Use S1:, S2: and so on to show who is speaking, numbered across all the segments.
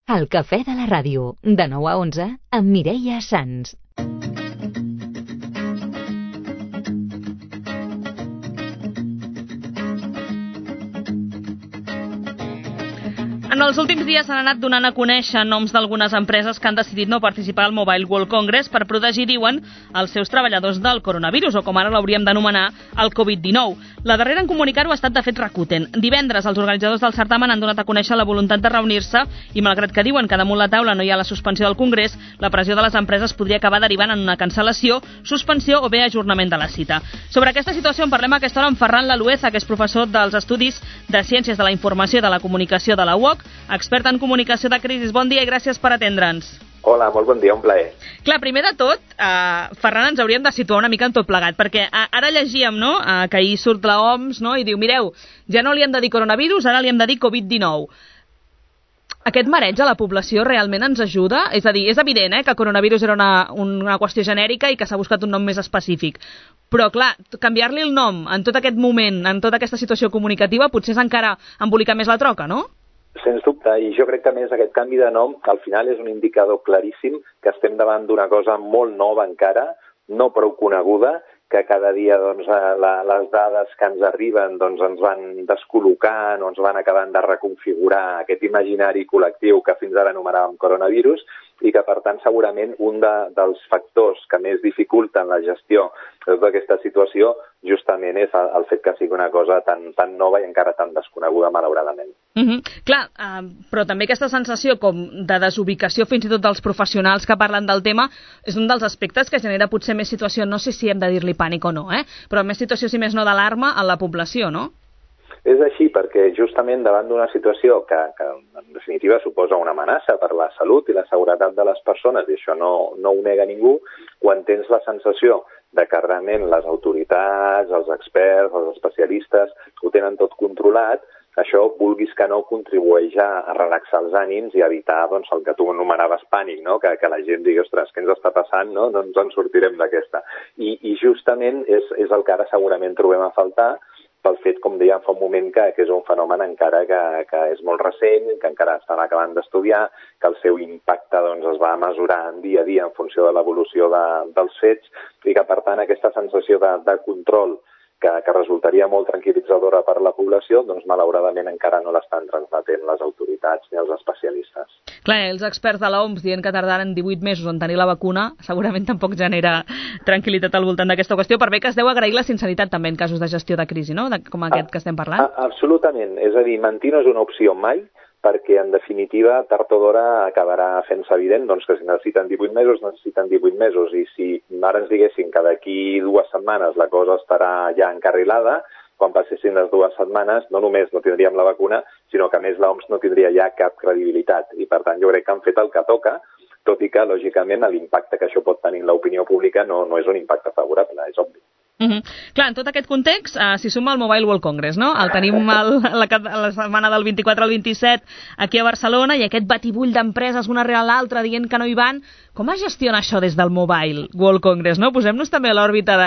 S1: El cafè de la ràdio, de 9 a 11, amb Mireia Sans.
S2: En els últims dies s'han anat donant a conèixer noms d'algunes empreses que han decidit no participar al Mobile World Congress per protegir, diuen, els seus treballadors del coronavirus, o com ara l'hauríem d'anomenar, el Covid-19. La darrera en comunicar-ho ha estat, de fet, Rakuten. Divendres, els organitzadors del certamen han donat a conèixer la voluntat de reunir-se i, malgrat que diuen que damunt la taula no hi ha la suspensió del Congrés, la pressió de les empreses podria acabar derivant en una cancel·lació, suspensió o bé ajornament de la cita. Sobre aquesta situació en parlem a aquesta hora amb Ferran Lalueza, que és professor dels Estudis de Ciències de la Informació i de la Comunicació de la UOC, expert en comunicació de crisis. Bon dia i gràcies per atendre'ns.
S3: Hola, molt bon dia, un plaer.
S2: Clar, primer de tot, Ferran, ens hauríem de situar una mica en tot plegat, perquè ara llegíem, no?, que ahir surt l'OMS, no?, i diu, mireu, ja no li hem de dir coronavirus, ara li hem de dir Covid-19. Aquest mareig a la població realment ens ajuda? És a dir, és evident que coronavirus era una qüestió genèrica i que s'ha buscat un nom més específic. Però, clar, canviar-li el nom en tot aquest moment, en tota aquesta situació comunicativa, potser és encara embolicar més la troca, no?
S3: Sens dubte, i jo crec que a més aquest canvi de nom al final és un indicador claríssim que estem davant d'una cosa molt nova encara, no prou coneguda, que cada dia doncs, les dades que ens arriben doncs, ens van descol·locant o ens van acabant de reconfigurar aquest imaginari col·lectiu que fins ara anomenàvem coronavirus i que, per tant, segurament un dels factors que més dificulten la gestió d'aquesta situació justament és el fet que sigui una cosa tan nova i encara tan desconeguda, malauradament.
S2: Clar, però també aquesta sensació com de desubicació fins i tot dels professionals que parlen del tema és un dels aspectes que genera potser més situació, no sé si hem de dir-li pànic o no, però més situació, si més no, d'alarma en la població, no?
S3: És així, perquè justament davant d'una situació que en definitiva suposa una amenaça per la salut i la seguretat de les persones, i això no ho nega ningú, quan tens la sensació de que realment les autoritats, els experts, els especialistes ho tenen tot controlat, això, vulguis que no, contribueix a relaxar els ànims i evitar doncs, el que tu anomenaves pànic, no? Que la gent digui, ostres, què ens està passant? No ens en sortirem d'aquesta. I justament és el que ara segurament trobem a faltar, pel fet, com dèiem fa un moment, que és un fenomen encara que és molt recent, que encara estan acabant d'estudiar, que el seu impacte doncs, es va mesurant dia a dia en funció de l'evolució dels fets i que, per tant, aquesta sensació de control que resultaria molt tranquil·litzadora per la població, doncs malauradament encara no l'estan transmetent les autoritats ni els especialistes.
S2: Clar, els experts de l'OMS dient que tardaren 18 mesos en tenir la vacuna, segurament tampoc genera tranquil·litat al voltant d'aquesta qüestió, per bé que es deu agrair la sinceritat també en casos de gestió de crisi, no?, com aquest que estem parlant.
S3: Absolutament, és a dir, mentir no és una opció mai, perquè, en definitiva, tard o d'hora acabarà fent-se evident doncs, que si necessiten 18 mesos, necessiten 18 mesos. I si ara ens diguessin que d'aquí 2 setmanes la cosa estarà ja encarrilada, quan passessin les 2 setmanes, no només no tindríem la vacuna, sinó que, a més, l'OMS no tindria ja cap credibilitat. I, per tant, jo crec que han fet el que toca, tot i que, lògicament, l'impacte que això pot tenir en l'opinió pública no és un impacte favorable, és obvi.
S2: Clar, en tot aquest context s'hi suma el Mobile World Congress, no? El tenim la setmana del 24 al 27 aquí a Barcelona i aquest batibull d'empreses una rere l'altra dient que no hi van. Com es gestiona això des del Mobile World Congress, no? Posem-nos també a l'òrbita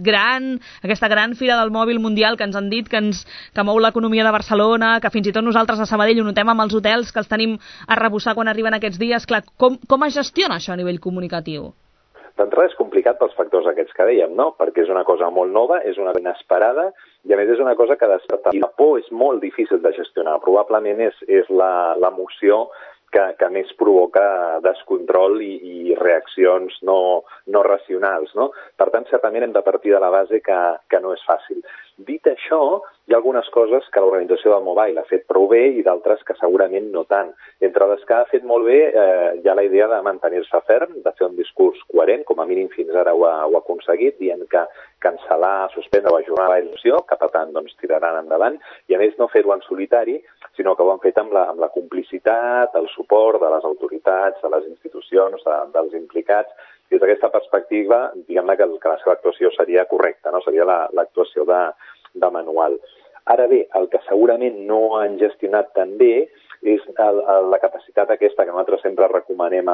S2: d'aquesta gran fira del mòbil mundial que ens han dit que mou l'economia de Barcelona, que fins i tot nosaltres a Sabadell ho notem amb els hotels, que els tenim a rebussar quan arriben aquests dies. Clar, com es gestiona això a nivell comunicatiu?
S3: D'entrada és complicat pels factors aquests que dèiem, no? Perquè és una cosa molt nova, és una inesperada i a més és una cosa que desperta. I la por és molt difícil de gestionar. Probablement és l'emoció que més provoca descontrol i reaccions no racionals, no? Per tant, certament hem de partir de la base que no és fàcil. Dit això, hi ha algunes coses que l'organització del Mobile ha fet prou bé i d'altres que segurament no tant. Entre les que ha fet molt bé hi ha la idea de mantenir-se ferm, de fer un discurs coherent, com a mínim fins ara ho ha aconseguit, dient que cancel·lar, suspendre o ajornar la il·lusió, que per tant doncs, tiraran endavant, i a més no fer-ho en solitari, sinó que ho han fet amb la complicitat, el suport de les autoritats, de les institucions, dels implicats. Des d'aquesta perspectiva, diguem-ne que la seva actuació seria correcta, no? Seria l'actuació de manual. Ara bé, el que segurament no han gestionat tan bé és la capacitat aquesta que nosaltres sempre recomanem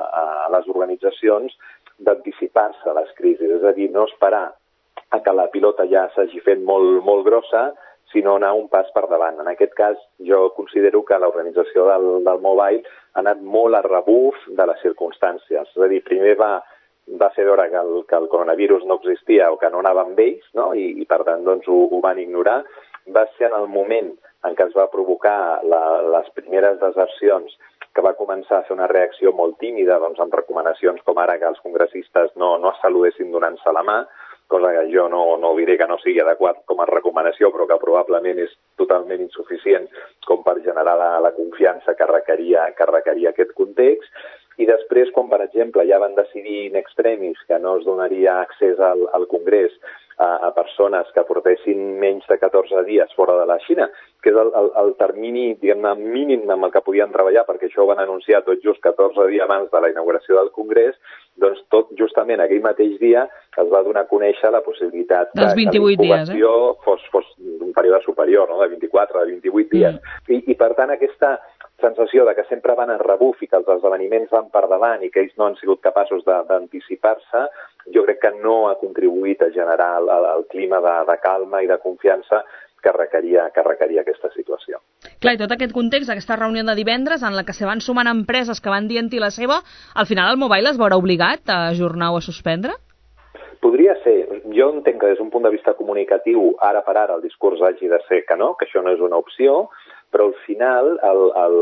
S3: a les organitzacions d'anticipar-se a les crisis, és a dir, no esperar a que la pilota ja s'hagi fet molt, molt grossa, sinó anar un pas per davant. En aquest cas, jo considero que l'organització del Mobile anat molt a rebuf de les circumstàncies. És a dir, primer va fer veure que el coronavirus no existia o que no anava amb ells, no? I per tant doncs, ho van ignorar. Va ser en el moment en què es va provocar les primeres desercions que va començar a fer una reacció molt tímida, doncs, amb recomanacions com ara que els congressistes no es saludessin donant-se la mà, cosa que jo no diré que no sigui adequat com a recomanació, però que probablement és totalment insuficient com per generar la confiança que requeria aquest context. I després, quan, per exemple, ja van decidir in extremis que no es donaria accés al Congrés a persones que portessin menys de 14 dies fora de la Xina, que és el termini, diguem-ne, mínim amb el que podien treballar, perquè això ho van anunciar tot just 14 dies abans de la inauguració del Congrés, doncs tot justament aquell mateix dia es va donar a conèixer la possibilitat que l'incubació fos d'un període superior, no? De 24 a 28 dies. I per tant, aquesta sensació de que sempre van en rebuf i que els esdeveniments van per davant i que ells no han sigut capaços d'anticipar-se, jo crec que no ha contribuït a generar el clima de calma i de confiança que requeria aquesta situació.
S2: Clar, i tot aquest context, aquesta reunió de divendres en la que se van sumant empreses que van dient-hi la seva, al final el Mobile es veurà obligat a ajornar o a suspendre?
S3: Podria ser. Jo entenc que des d'un punt de vista comunicatiu, ara per ara, el discurs hagi de ser que no, que això no és una opció, però al final el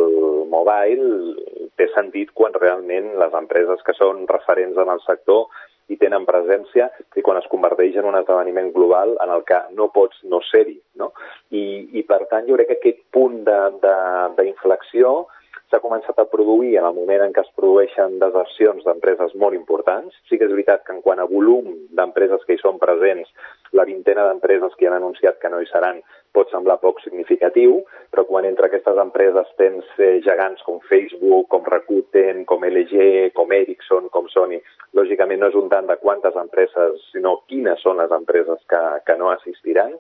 S3: Mobile té sentit quan realment les empreses que són referents en el sector i tenen presència i quan es converteix en un esdeveniment global en el que no pots no ser-hi, no? I per tant jo crec que aquest punt d'inflexió s'ha començat a produir en el moment en què es produeixen desercions d'empreses molt importants. Sí que és veritat que en quant a volum d'empreses que hi són presents, la vintena d'empreses que han anunciat que no hi seran pot semblar poc significatiu, però quan entre aquestes empreses tens gegants com Facebook, com Rakuten, com LG, com Ericsson, com Sony, lògicament no és un tant de quantes empreses, sinó quines són les empreses que no assistiran.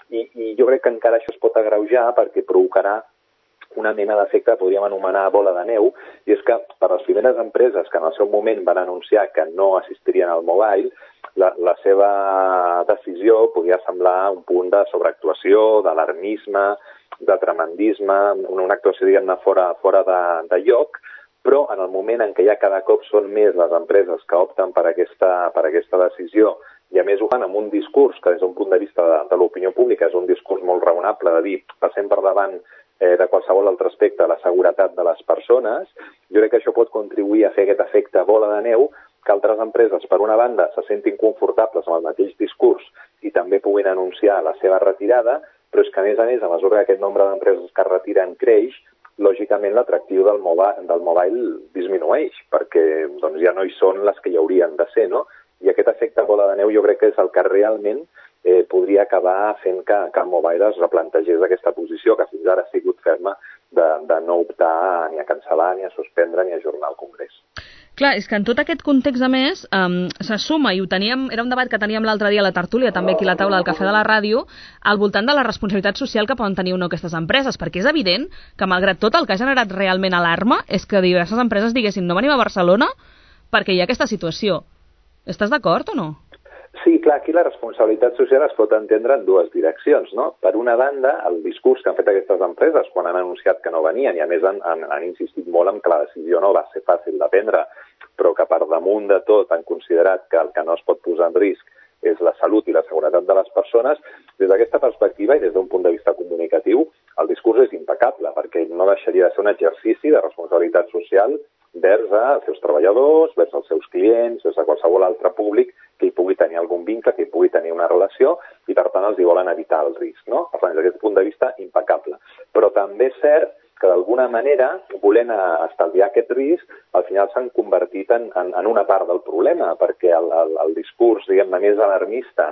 S3: I jo crec que encara això es pot agreujar perquè provocarà una mena d'efecte que podríem anomenar bola de neu, i és que per les primeres empreses que en el seu moment van anunciar que no assistirien al Mobile, la seva decisió podia semblar un punt de sobreactuació, d'alarmisme, de tremendisme, una actuació, diguem-ne, fora de lloc, però en el moment en què ja cada cop són més les empreses que opten per aquesta decisió, i a més ho fan amb un discurs que des d'un punt de vista de l'opinió pública és un discurs molt raonable de dir passem per davant de qualsevol altre aspecte a la seguretat de les persones, jo crec que això pot contribuir a fer aquest efecte bola de neu que altres empreses, per una banda, se sentin confortables amb el mateix discurs i també puguin anunciar la seva retirada, però és que, a més, a mesura que aquest nombre d'empreses que es retiren creix, lògicament l'atractiu del mobile disminueix, perquè doncs, ja no hi són les que hi haurien de ser, no? I aquest efecte bola de neu jo crec que és el que realment podria acabar fent que el Mobile es replantegés aquesta posició que fins ara ha sigut ferma de no optar ni a cancel·lar, ni a suspendre, ni a ajornar el Congrés.
S2: Clar, és que en tot aquest context, a més, se suma, i ho teníem, era un debat que teníem l'altre dia a la tertúlia, també aquí a la taula del Cafè de la Ràdio, al voltant de la responsabilitat social que poden tenir o no aquestes empreses, perquè és evident que, malgrat tot, el que ha generat realment alarma és que diverses empreses diguessin no venim a Barcelona perquè hi ha aquesta situació. Estàs d'acord o no?
S3: Sí, clar, aquí la responsabilitat social es pot entendre en dues direccions, no? Per una banda, el discurs que han fet aquestes empreses quan han anunciat que no venien, i a més han insistit molt en que la decisió no va ser fàcil de prendre, però que per damunt de tot han considerat que el que no es pot posar en risc és la salut i la seguretat de les persones. Des d'aquesta perspectiva i des d'un punt de vista comunicatiu, el discurs és impecable, perquè no deixaria de ser un exercici de responsabilitat social vers els seus treballadors, vers els seus clients, vers a qualsevol altre públic que hi pugui tenir algun vincle, que hi pugui tenir una relació, i per tant els hi volen evitar el risc, no? Per tant, des d'aquest punt de vista, impecable. Però també és cert que d'alguna manera, volent estalviar aquest risc, al final s'han convertit en una part del problema, perquè el discurs, diguem-ne, més alarmista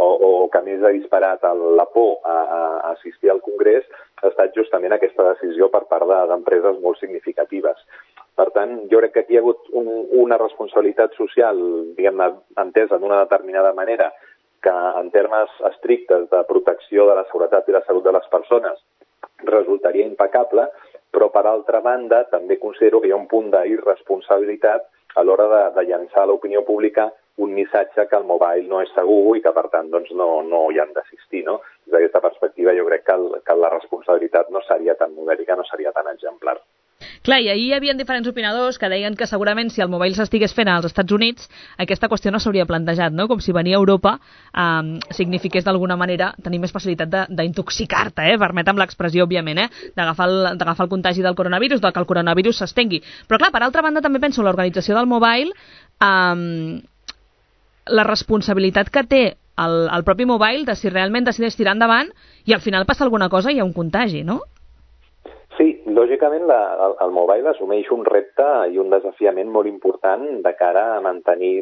S3: o que més ha disparat la por a assistir al Congrés ha estat justament aquesta decisió per part d'empreses molt significatives. Per tant, jo crec que aquí hi ha hagut una responsabilitat social, diguem-ne, entesa d'una determinada manera, que en termes estrictes de protecció de la seguretat i la salut de les persones resultaria impecable, però per altra banda també considero que hi ha un punt d'irresponsabilitat a l'hora de llançar a l'opinió pública un missatge que el Mobile no és segur i que per tant doncs, no hi han d'assistir, no? Des d'aquesta perspectiva jo crec que la responsabilitat no seria tan numèrica, no seria tan exemplar.
S2: Clar, i ahir hi havia diferents opinadors que deien que segurament si el mobile s'estigués fent als Estats Units aquesta qüestió no s'hauria plantejat, no? Com si venir a Europa signifiqués d'alguna manera tenir més facilitat d'intoxicar-te, permetem l'expressió, òbviament, d'agafar el contagi del coronavirus, que el coronavirus s'estengui. Però clar, per altra banda també penso en l'organització del mobile, la responsabilitat que té el propi mobile de si realment decideix tirar endavant i al final passa alguna cosa i hi ha un contagi, no?
S3: Sí, lògicament el mobile assumeix un repte i un desafiament molt important de cara a mantenir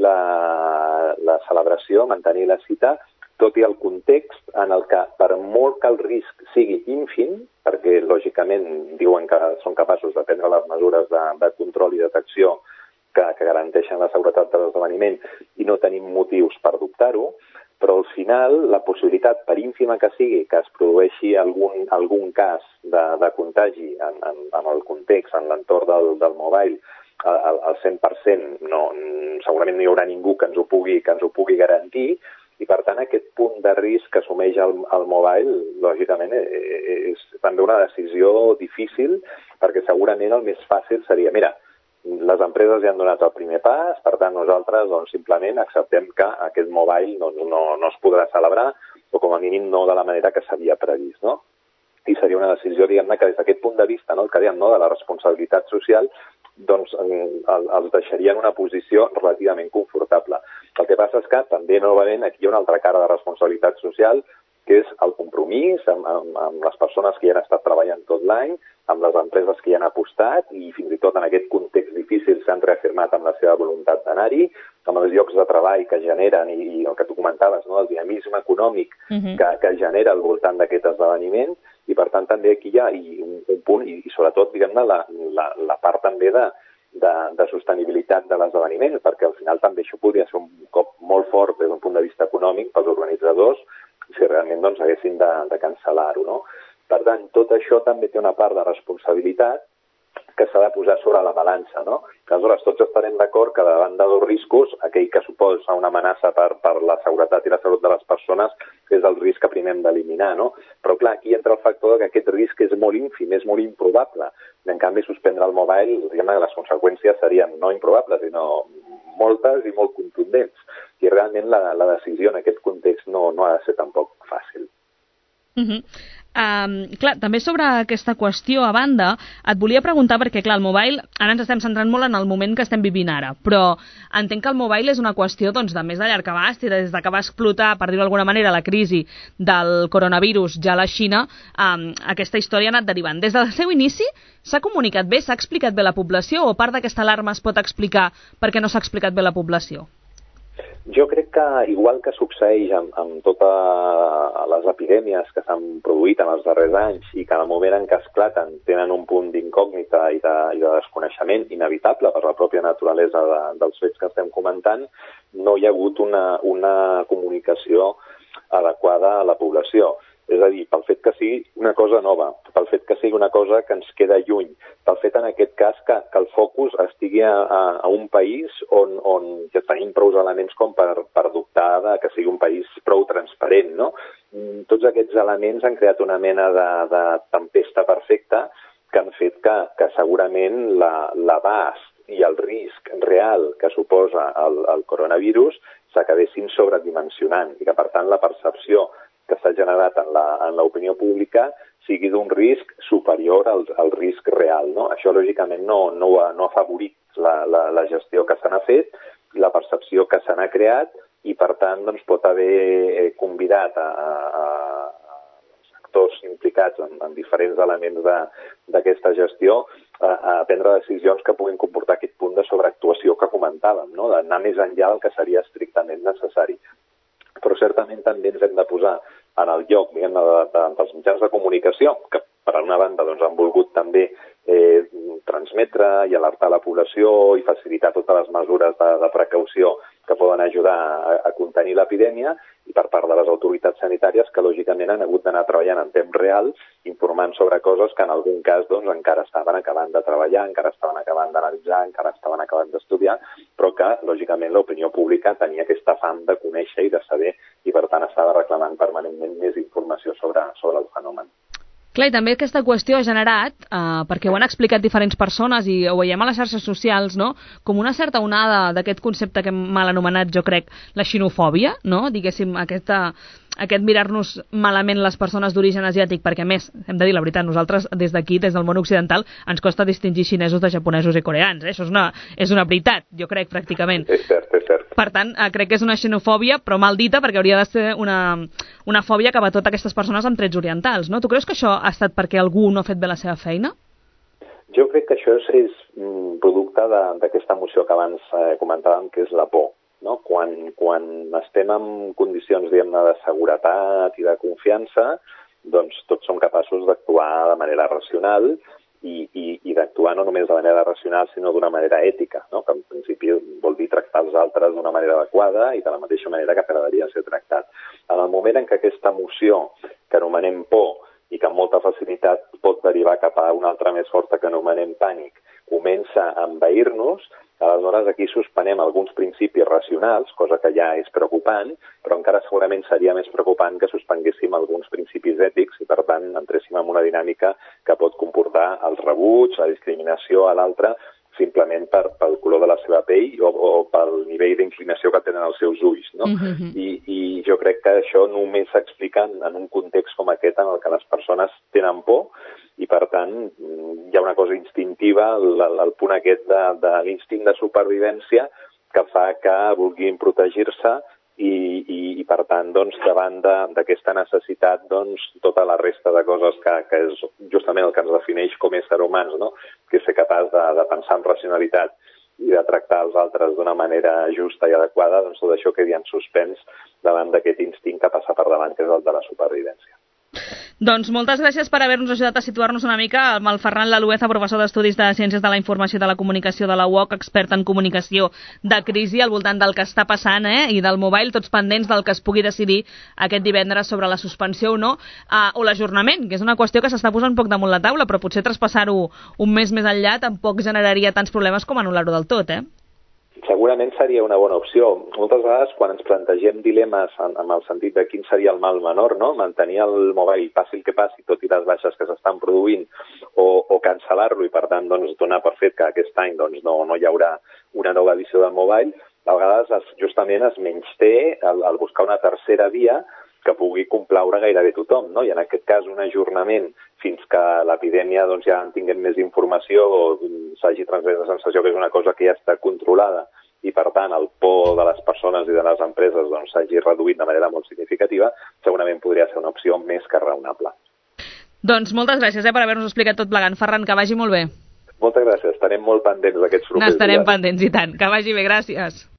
S3: la celebració, mantenir la cita, tot i el context en el que, per molt que el risc sigui ínfim, perquè lògicament diuen que són capaços de prendre les mesures de control i detecció que garanteixen la seguretat de l'esdeveniment i no tenim motius per dubtar-ho, però al final la possibilitat, per ínfima que sigui, que es produeixi algun cas de contagi en el context, en l'entorn del mobile, al 100%, segurament no hi haurà ningú que ens ho pugui garantir, i per tant aquest punt de risc que assumeix el mobile, lògicament, és també una decisió difícil, perquè segurament el més fàcil seria, mira, les empreses ja han donat el primer pas, per tant nosaltres simplement acceptem que aquest mobile no es podrà celebrar, o com a mínim no de la manera que s'havia previst, no? I seria una decisió, diguem-ne, que des d'aquest punt de vista, el que dèiem, de la responsabilitat social, doncs els deixaria en una posició relativament confortable. El que passa és que també, novament, aquí hi ha una altra cara de responsabilitat social, que és el compromís amb les persones que hi han estat treballant tot l'any, amb les empreses que hi han apostat i fins i tot en aquest context difícil s'han reafirmat amb la seva voluntat d'anar-hi, amb els llocs de treball que generen i el que tu comentaves, el dinamisme econòmic que genera al voltant d'aquest esdeveniment, i per tant també aquí hi ha un punt, i sobretot, diguem-ne, la part també de sostenibilitat de l'esdeveniment, perquè al final també això podria ser un cop molt fort des d'un punt de vista econòmic pels organitzadors si realment haguessin de cancel·lar-ho, no? Per tant, tot això també té una part de responsabilitat que s'ha de posar sobre la balança, no? Aleshores, tots estarem d'acord que davant de dos riscos, aquell que suposa una amenaça per la seguretat i la salut de les persones és el risc que primer hem d'eliminar, no? Però clar, aquí entra el factor que aquest risc és molt ínfim, és molt improbable. En canvi, suspendre el mobile, diguem-ne, les conseqüències serien no improbables, sinó moltes i molt contundents. I realment la decisió en aquest context no ha de ser tampoc fàcil.
S2: Clar, també sobre aquesta qüestió a banda et volia preguntar perquè clar, el mobile, ara ens estem centrant molt en el moment que estem vivint ara, però entenc que el mobile és una qüestió de més de llarg abast i des que va explotar, per dir-ho d'alguna manera, la crisi del coronavirus ja a la Xina, aquesta història ha anat derivant. Des del seu inici s'ha comunicat bé, s'ha explicat bé la població o part d'aquesta alarma es pot explicar perquè no s'ha explicat bé la població?
S3: Jo crec que, igual que succeeix amb totes les epidèmies que s'han produït en els darrers anys i que en el moment en què esclaten tenen un punt d'incògnita i de desconeixement inevitable per la pròpia naturalesa dels fets que estem comentant, no hi ha hagut una comunicació adequada a la població. És a dir, pel fet que sigui una cosa nova, pel fet que sigui una cosa que ens queda lluny, pel fet en aquest cas que el focus estigui a un país on ja tenim prou elements com per dubtar que sigui un país prou transparent, no? Tots aquests elements han creat una mena de tempesta perfecta que han fet que segurament l'abast i el risc real que suposa el coronavirus s'acabessin sobredimensionant i que, per tant, la percepció que s'ha generat en l'opinió pública sigui d'un risc superior al risc real, no? Això, lògicament, no ha afavorit la gestió que se n'ha fet, la percepció que se n'ha creat i, per tant, pot haver convidat els actors implicats en diferents elements d'aquesta gestió a prendre decisions que puguin comportar aquest punt de sobreactuació que comentàvem, no? D'anar més enllà del que seria estrictament necessari. Però certament també ens hem de posar en el lloc dels mitjans de comunicació, que per una banda han volgut també transmetre i alertar la població i facilitar totes les mesures de precaució que poden ajudar a contenir l'epidèmia, i per part de les autoritats sanitàries que lògicament han hagut d'anar treballant en temps real, informant sobre coses que en algun cas encara estaven acabant de treballar, encara estaven acabant d'analitzar, encara estaven acabant d'estudiar, però que lògicament l'opinió pública tenia aquesta fam de conèixer i de saber, i per tant estava reclamant permanentment més informació sobre el fenomen.
S2: Clar, i també aquesta qüestió ha generat, perquè ho han explicat diferents persones i ho veiem a les xarxes socials, no? Com una certa onada d'aquest concepte que hem mal anomenat, jo crec, la xenofòbia, no? Diguéssim, aquest mirar-nos malament les persones d'origen asiàtic, perquè a més, hem de dir la veritat, nosaltres des d'aquí, des del món occidental, ens costa distingir xinesos de japonesos i coreans, Això és una veritat, jo crec, pràcticament.
S3: És cert.
S2: Per tant, crec que és una xenofòbia, però mal dita, perquè hauria de ser una fòbia cap a totes aquestes persones amb trets orientals, no? Tu creus que això ha estat perquè algú no ha fet bé la seva feina?
S3: Jo crec que això és producte d'aquesta emoció que abans comentàvem, que és la por. No? Quan estem en condicions, diguem-ne, de seguretat i de confiança, doncs tots som capaços d'actuar de manera racional i d'actuar no només de manera racional, sinó d'una manera ètica, no? Que en principi vol dir tractar els altres d'una manera adequada i de la mateixa manera que agradaria ser tractat. En el moment en què aquesta emoció, que anomenem por, i que amb molta facilitat pot derivar cap a una altra més forta que anomenem pànic, comença a envair-nos, aleshores aquí suspenem alguns principis racionals, cosa que ja és preocupant, però encara segurament seria més preocupant que suspenguéssim alguns principis ètics i per tant entréssim en una dinàmica que pot comportar el rebuig, la discriminació a l'altre, simplement pel color de la seva pell o pel nivell d'inclinació que tenen els seus ulls, no? I jo crec que això només s'explica en un context com aquest en el que les persones tenen por i, per tant, hi ha una cosa instintiva, el punt aquest de l'instint de supervivència que fa que vulguin protegir-se i per tant, doncs, davant d'aquesta necessitat, doncs, tota la resta de coses que és justament el que ens defineix com a éssers humans, no? Que és ser capaç de pensar amb racionalitat i de tractar els altres d'una manera justa i adequada, doncs tot això quedi en suspens davant d'aquest instint que passa per davant, que és el de la supervivència.
S2: Doncs moltes gràcies per haver-nos ajudat a situar-nos una mica amb el Ferran Lalueza, professor d'Estudis de Ciències de la Informació i de la Comunicació de la UOC, expert en comunicació de crisi al voltant del que està passant i del mobile, tots pendents del que es pugui decidir aquest divendres sobre la suspensió o no, o l'ajornament, que és una qüestió que s'està posant un poc damunt la taula, però potser traspassar-ho un mes més enllà tampoc generaria tants problemes com anul·lar-ho del tot,
S3: Segurament seria una bona opció. Moltes vegades, quan ens plantegem dilemes en el sentit de quin seria el mal menor, no? Mantenir el mobile, passi el que passi, tot i les baixes que s'estan produint, o cancel·lar-lo i, per tant, doncs, donar per fet que aquest any doncs, no hi haurà una nova edició del mobile, a vegades justament es menysté el buscar una tercera via que pugui complaure gairebé tothom, no? I en aquest cas un ajornament fins que l'epidèmia doncs, ja en tinguem més informació o s'hagi transmès la sensació que és una cosa que ja està controlada i, per tant, el por de les persones i de les empreses doncs, s'hagi reduït de manera molt significativa, segurament podria ser una opció més que raonable.
S2: Doncs moltes gràcies per haver-nos explicat tot plegant. Ferran, que vagi molt bé.
S3: Moltes gràcies. Estarem molt pendents d'aquests propers dies.
S2: N'estarem pendents, i tant. Que vagi bé, gràcies.